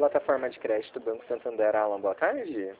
Plataforma de crédito do Banco Santander, Alan, boa tarde.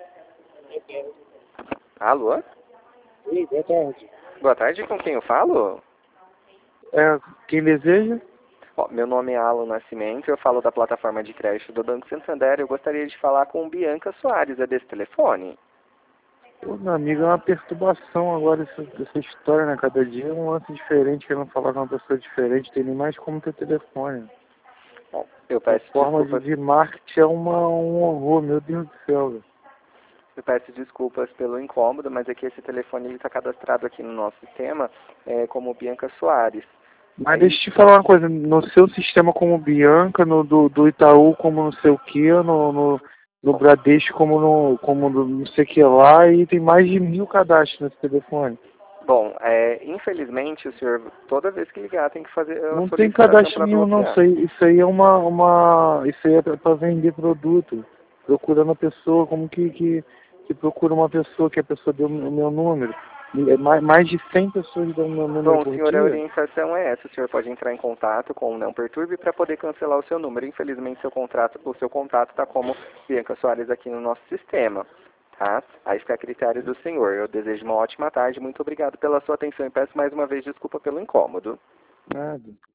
Alô? Oi, boa tarde. Boa tarde, com quem eu falo? Quem deseja? Ó, meu nome é Alan Nascimento, eu falo da plataforma de crédito do Banco Santander. Eu gostaria de falar com Bianca Soares, é desse telefone? Ô, meu amigo, é uma perturbação agora essa história, né? Cada dia é um lance diferente, querendo falar com uma pessoa diferente, tem nem mais como ter telefone. Bom, eu A peço forma desculpas, de marketing é um horror, meu Deus do céu, velho. eu peço desculpas pelo incômodo, mas é que esse telefone está cadastrado aqui no nosso sistema como Bianca Soares. Mas deixa eu te falar uma coisa, no seu sistema como Bianca, no do Itaú como não sei o que, no Bradesco como no não sei o que lá, e tem mais de 1000 cadastros nesse telefone. Bom, infelizmente o senhor, toda vez que ligar, tem que fazer a Não tem solicitação cadastro para nenhum, não. bloquear. Isso aí é isso aí é para vender produto. Procurando a pessoa, como que procura uma pessoa, que a pessoa deu o meu número. Mais de 100 pessoas dão o meu número Bom, por senhor, a dia. orientação é essa. O senhor pode entrar em contato com o Não Perturbe para poder cancelar o seu número. Infelizmente, o seu contato está como Bianca Soares aqui no nosso sistema. Tá? Aí fica a critério do senhor. Eu desejo uma ótima tarde. Muito obrigado pela sua atenção e peço mais uma vez desculpa pelo incômodo. Nada.